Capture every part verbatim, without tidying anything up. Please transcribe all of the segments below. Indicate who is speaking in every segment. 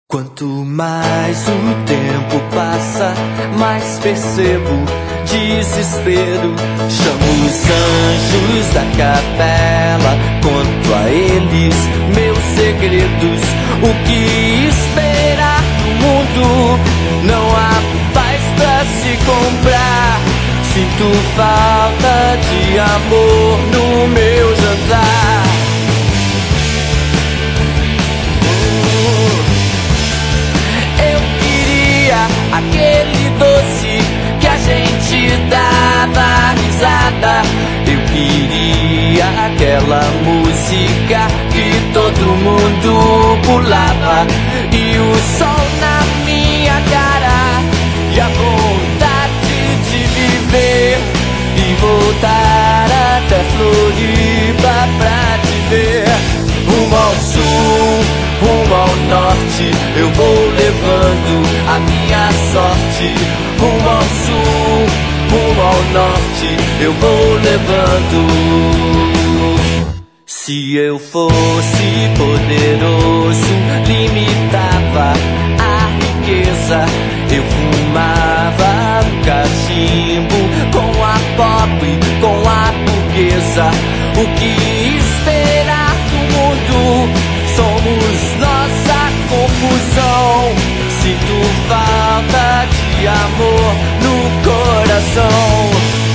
Speaker 1: Quanto mais o tempo passa, mais percebo desespero. Chamo os anjos da capela, conto a eles meus segredos. O que esperar no mundo? Não há paz pra se comprar. Sinto falta de amor no meu jantar. Aquele doce que a gente dava risada. Eu queria aquela música que todo mundo pulava. E o sol na minha cara, e a vontade de viver e voltar até Floripa pra te ver. Rumo ao sul, rumo ao norte, eu vou levando a minha sorte. Rumo ao sul, rumo ao norte, eu vou levando. Se eu fosse poderoso, limitava a riqueza. Eu fumava um cachimbo com a pobre, com a burguesa. O que esperar do mundo? Somos nossa confusão. Sinto falta de amor no coração.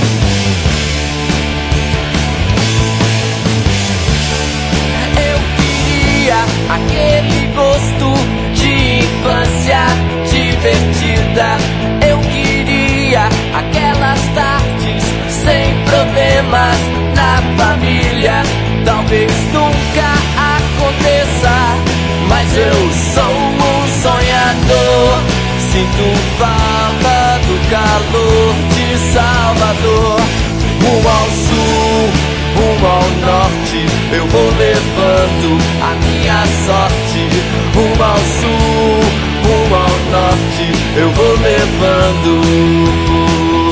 Speaker 1: Eu queria aquele gosto de infância divertida. Eu queria aquelas tardes sem problemas na família. Talvez nunca aconteça, mas eu sou um sonhador. Sinto falta do calor de Salvador. Rumo ao sul, rumo ao norte, eu vou levando a minha sorte. Rumo ao sul, rumo ao norte, eu vou levando.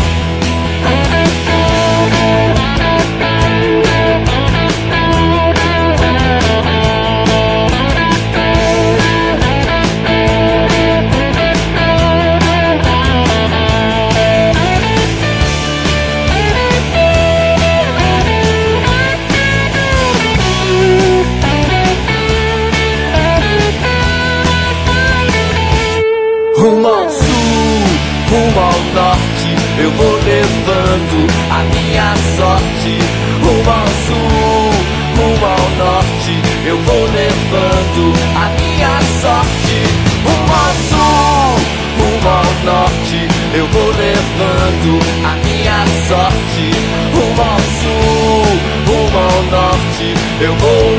Speaker 1: Rumo ao sul, rumo ao norte, eu vou levando a minha sorte. Rumo ao sul, rumo ao norte, eu vou levando a minha sorte. Rumo ao sul, rumo ao norte, eu vou levando a minha sorte. Rumo ao sul, rumo ao norte, eu vou